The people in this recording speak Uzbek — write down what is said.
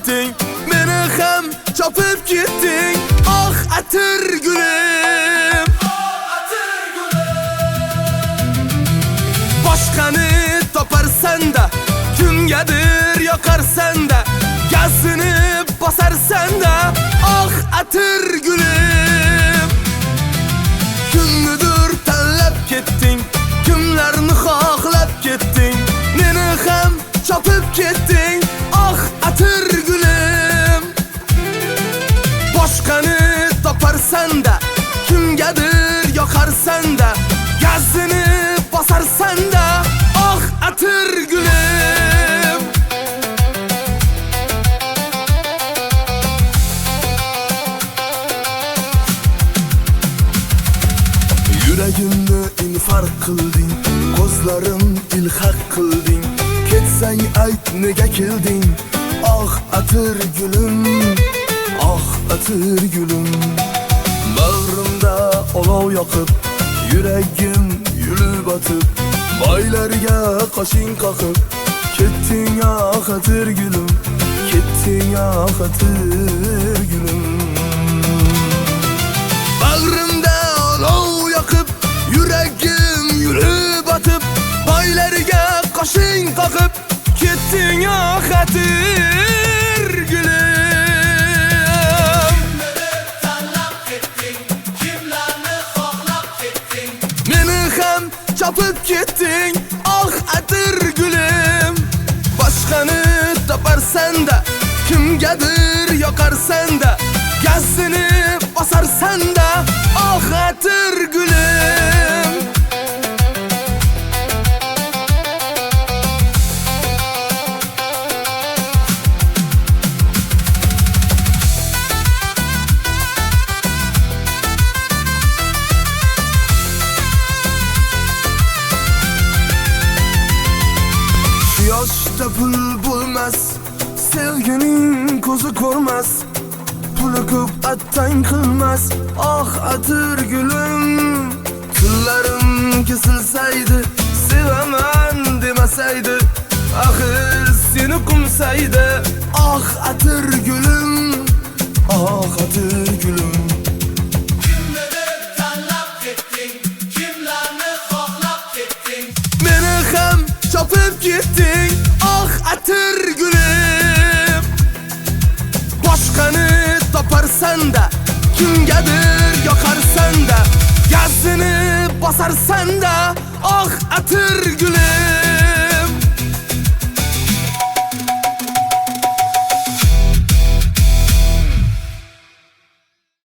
ketding, meni ham chopib ketding. Oh atir gulim, boshqani toparsan-da, kimgadir yoqarsan-da, gazini bosarsan-da. Oh atir gulim, kimnidir tanlab ketding, kimlarni xohlab ketding, meni ham chopib ketding. Oh atir gulim, boshqani toparsan-da, kimgadir yoqarsan-da, gazini bosarsan-da. Oh atir gulim, yuragimni infarkt qilding, ko'zlarim ilhaq qilding. Ketsang ayt nega kelding? Oh atir gulim, oh atir gulim. Bag'rimda olov yoqib, yuragim yulib otib, boylarga qoshing qoqib ketding. Oh atir gulim, ketding. Oh atir gulim. Bag'rimda olov yoqib, yuragim yulib otib, boylarga qoshing qoqib ketding. Oh atir gulim, tanlab ketding, kimlarni xohlab ketding, meni ham chopib ketding. Oh atir gulim, boshqani toparsan-da, kimgadir yoqarsan-da, gazini bosarsan-da. Oh atir gulim, yoshda pul bo'lmas, sevgining ko'zi ko'rmas, puli ko'p attang qilmas. Oh atir gulim, kunlarim kesilsaydi, sevaman demasaydi, axir seni qumsaydi. Oh atir gulim, oh atir gulim. kimnidir tanlab ketding, kimlarni xohlab ketding, Meni ham chopib ketding. Oh atir gulim, boshqani toparsan-da, kimgadir yoqarsan-da, gazini bosarsan-da. Oh atir gulim.